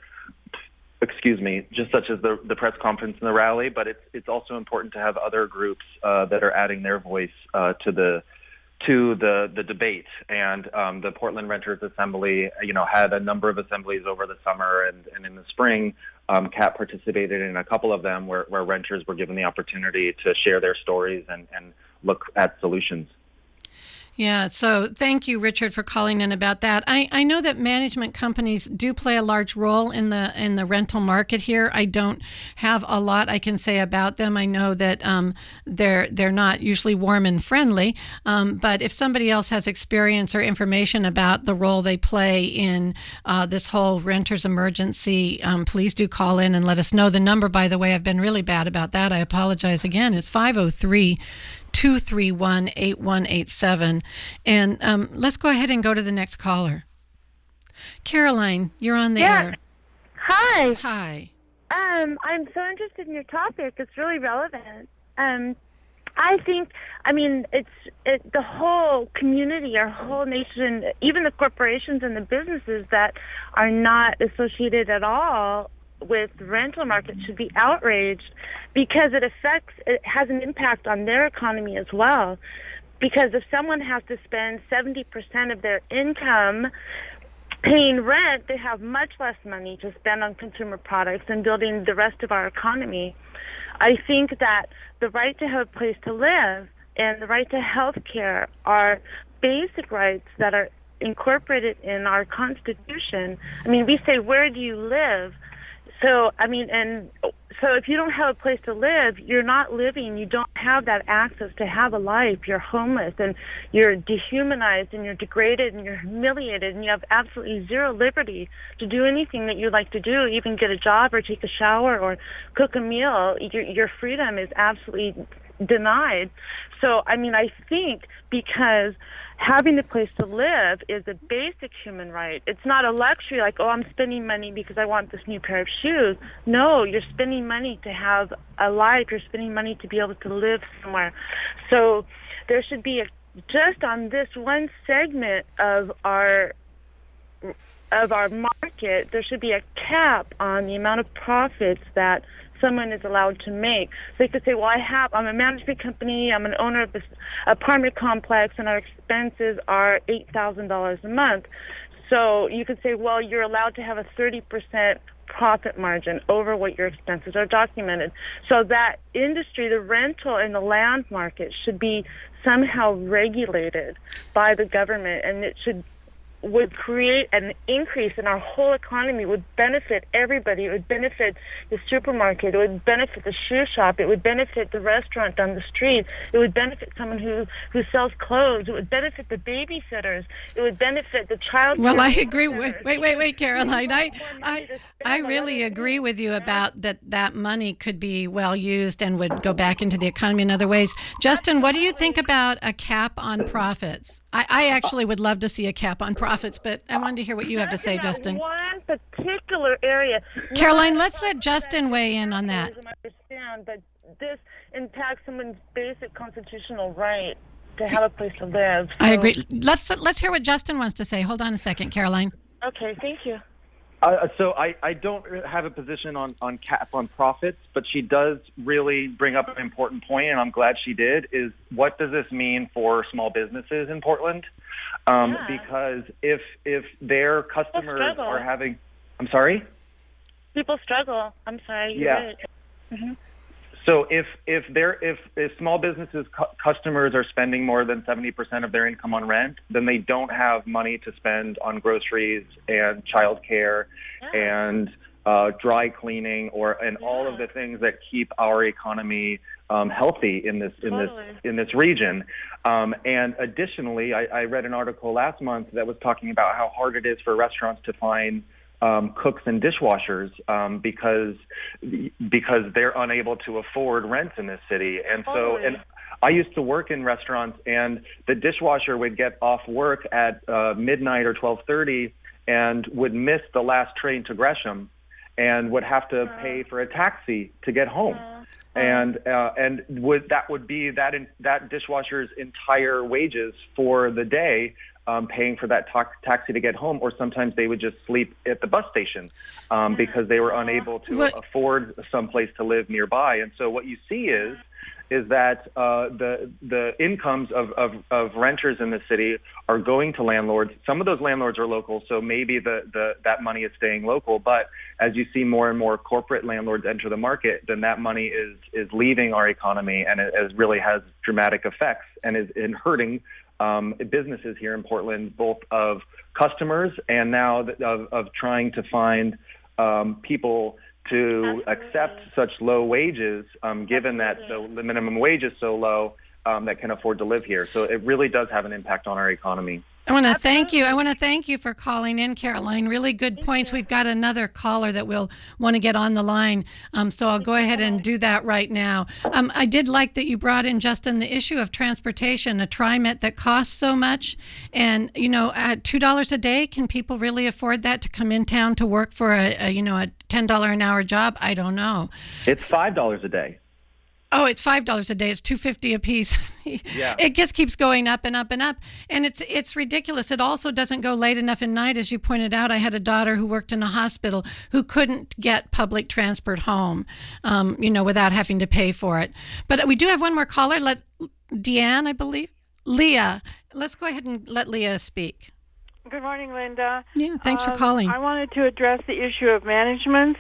press conference and the rally. But it's also important to have other groups that are adding their voice to the debate. And the Portland Renters Assembly, had a number of assemblies over the summer and in the spring. CAT participated in a couple of them where renters were given the opportunity to share their stories and look at solutions. Yeah, so thank you, Richard, for calling in about that. I know that management companies do play a large role in the rental market here. I don't have a lot I can say about them. I know that they're not usually warm and friendly, but if somebody else has experience or information about the role they play in this whole renters emergency, please do call in and let us know. The number, by the way, I've been really bad about that. I apologize again. It's 503-231-8187. And let's go ahead and go to the next caller. Caroline, you're on the air. Hi. Hi. I'm so interested in your topic. It's really relevant. I think, it's the whole community, our whole nation, even the corporations and the businesses that are not associated at all with the rental market should be outraged because it has an impact on their economy as well. Because if someone has to spend 70% of their income paying rent, they have much less money to spend on consumer products and building the rest of our economy. I think that the right to have a place to live and the right to health care are basic rights that are incorporated in our Constitution. We say, where do you live? So, so if you don't have a place to live, you're not living. You don't have that access to have a life. You're homeless and you're dehumanized and you're degraded and you're humiliated and you have absolutely zero liberty to do anything that you like to do, even get a job or take a shower or cook a meal. Your freedom is absolutely denied. So, I think because having a place to live is a basic human right. It's not a luxury like, I'm spending money because I want this new pair of shoes. No, you're spending money to have a life. You're spending money to be able to live somewhere. So there should be just on this one segment of our market, there should be a cap on the amount of profits that someone is allowed to make. So you could say, I'm a management company, I'm an owner of this apartment complex, and our expenses are $8,000 a month. So you could say, you're allowed to have a 30% profit margin over what your expenses are documented. So that industry, the rental and the land market, should be somehow regulated by the government, and it would create an increase in our whole economy. It would benefit everybody. It would benefit the supermarket. It would benefit the shoe shop. It would benefit the restaurant down the street. It would benefit someone who sells clothes. It would benefit the babysitters. It would benefit the child. Well, I agree. Wait, Caroline. I really agree with you about that money could be well used and would go back into the economy in other ways. Justin, what do you think about a cap on profits? I actually would love to see a cap on profits, but I wanted to hear what you have to say, Justin. One particular area. Caroline, let's let Justin weigh in on that. I understand, but this impacts someone's basic constitutional right to have a place to live. So. I agree. Let's hear what Justin wants to say. Hold on a second, Caroline. Okay, thank you. So I don't have a position on cap on profits, but she does really bring up an important point, and I'm glad she did, is what does this mean for small businesses in Portland? Because if their customers are having... I'm sorry? People struggle. I'm sorry. Yeah. Right. Mm-hmm. So if small businesses customers are spending more than 70% of their income on rent, then they don't have money to spend on groceries and childcare and dry cleaning and all of the things that keep our economy healthy in this region. And additionally, I read an article last month that was talking about how hard it is for restaurants to find cooks and dishwashers because they're unable to afford rents in this city. And so, and I used to work in restaurants, and the dishwasher would get off work at midnight or 12:30 and would miss the last train to Gresham and would have to pay for a taxi to get home. And that would be that dishwasher's entire wages for the day, paying for that taxi to get home, or sometimes they would just sleep at the bus station because they were unable to afford some place to live nearby. And so what you see is that the incomes of renters in the city are going to landlords. Some of those landlords are local, so maybe that money is staying local. But as you see more and more corporate landlords enter the market, then that money is leaving our economy, and it really has dramatic effects and is hurting businesses here in Portland, both of customers and now of trying to find people to accept such low wages, given that the minimum wage is so low, that can afford to live here. So it really does have an impact on our economy. I want to thank you. I want to thank you for calling in, Caroline. Really good points. We've got another caller that will want to get on the line, so I'll go ahead and do that right now. I did like that you brought in, Justin, the issue of transportation, a TriMet that costs so much. And, at $2 a day, can people really afford that to come in town to work for a $10 an hour job? I don't know. It's $5 a day. Oh, it's $5 a day. It's $2.50 a piece. Yeah. It just keeps going up and up and up, and it's ridiculous. It also doesn't go late enough at night, as you pointed out. I had a daughter who worked in a hospital who couldn't get public transport home, without having to pay for it. But we do have one more caller. Deanne, I believe, Leah. Let's go ahead and let Leah speak. Good morning, Linda. Yeah, thanks for calling. I wanted to address the issue of management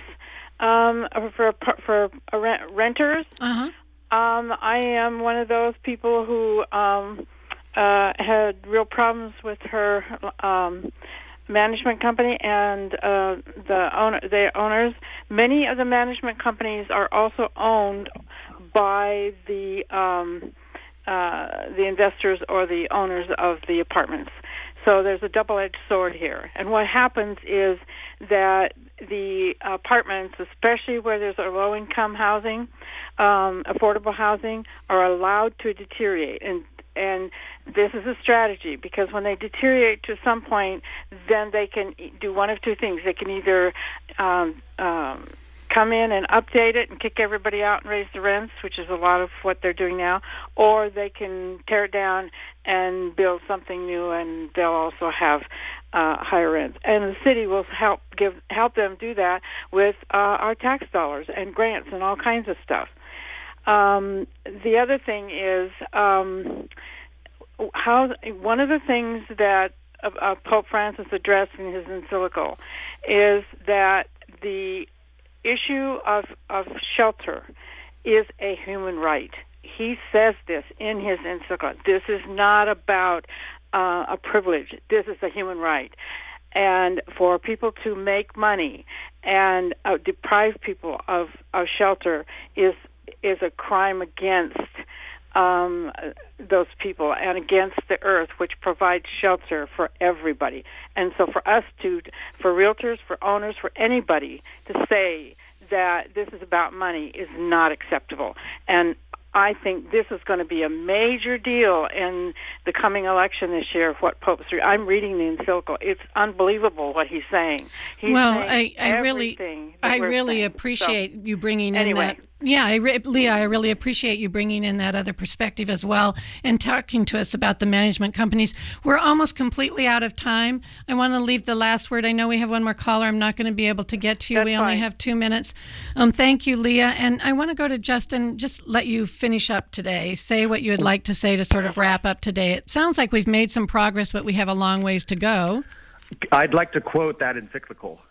for renters. Uh-huh. I am one of those people who had real problems with her management company and the owners. Many of the management companies are also owned by the investors or the owners of the apartments. So there's a double-edged sword here. And what happens is that the apartments, especially where there's a low-income housing, affordable housing, are allowed to deteriorate. And this is a strategy, because when they deteriorate to some point, then they can do one of two things. They can either come in and update it and kick everybody out and raise the rents, which is a lot of what they're doing now, or they can tear it down and build something new, and they'll also have higher rents. And the city will help them do that with our tax dollars and grants and all kinds of stuff. The other thing is one of the things that Pope Francis addressed in his encyclical is that the issue of shelter is a human right. He says this in his encyclical. This is not about a privilege. This is a human right. And for people to make money and deprive people of shelter is a crime against those people and against the earth, which provides shelter for everybody. And so for us for realtors, for owners, for anybody to say that this is about money is not acceptable. And I think this is going to be a major deal in the coming election this year. What Pope's doing. I'm reading the encyclical. It's unbelievable what he's saying. I really appreciate you bringing in Yeah, Leah, I really appreciate you bringing in that other perspective as well and talking to us about the management companies. We're almost completely out of time. I want to leave the last word. I know we have one more caller I'm not going to be able to get to. We only have 2 minutes. Thank you, Leah. And I want to go to Justin, just let you finish up today. Say what you would like to say to sort of wrap up today. It sounds like we've made some progress, but we have a long ways to go. I'd like to quote that encyclical.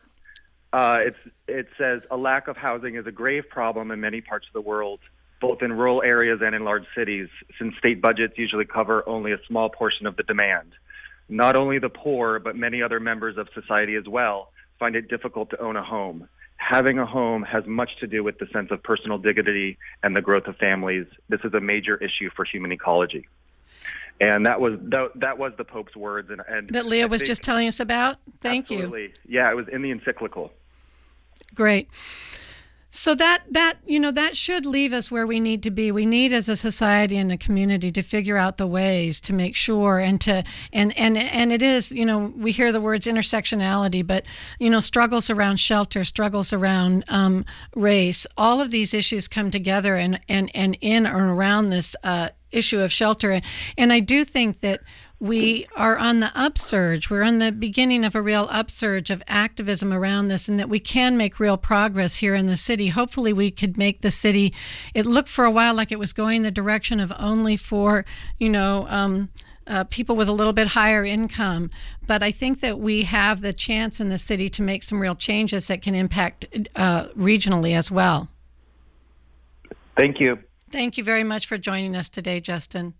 It says, a lack of housing is a grave problem in many parts of the world, both in rural areas and in large cities, since state budgets usually cover only a small portion of the demand. Not only the poor, but many other members of society as well, find it difficult to own a home. Having a home has much to do with the sense of personal dignity and the growth of families. This is a major issue for human ecology. And that was the Pope's words. And that Leah was just telling us about? Thank you. Yeah, it was in the encyclical. Great. So that should leave us where we need to be. We need, as a society and a community, to figure out the ways to make sure and it is, we hear the words intersectionality, but struggles around shelter, struggles around race, all of these issues come together and in or around this issue of shelter. And I do think that we are on the upsurge. We're on the beginning of a real upsurge of activism around this, and that we can make real progress here in the city. Hopefully we could make the city, it looked for a while like it was going the direction of only for, people with a little bit higher income. But I think that we have the chance in the city to make some real changes that can impact regionally as well. Thank you. Thank you very much for joining us today, Justin.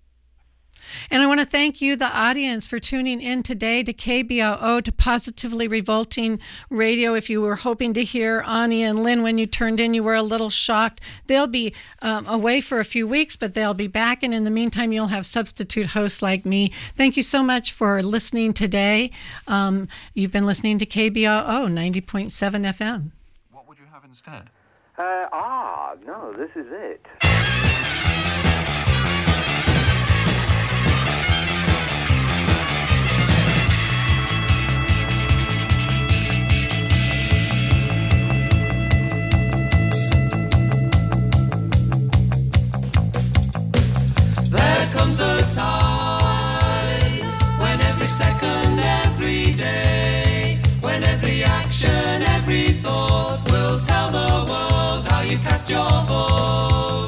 And I want to thank you, the audience, for tuning in today to KBOO, to Positively Revolting Radio. If you were hoping to hear Ani and Lynn when you turned in, you were a little shocked. They'll be away for a few weeks, but they'll be back. And in the meantime, you'll have substitute hosts like me. Thank you so much for listening today. You've been listening to KBOO 90.7 FM. What would you have instead? No, this is it. There comes a time when every second, every day, when every action, every thought will tell the world how you cast your vote.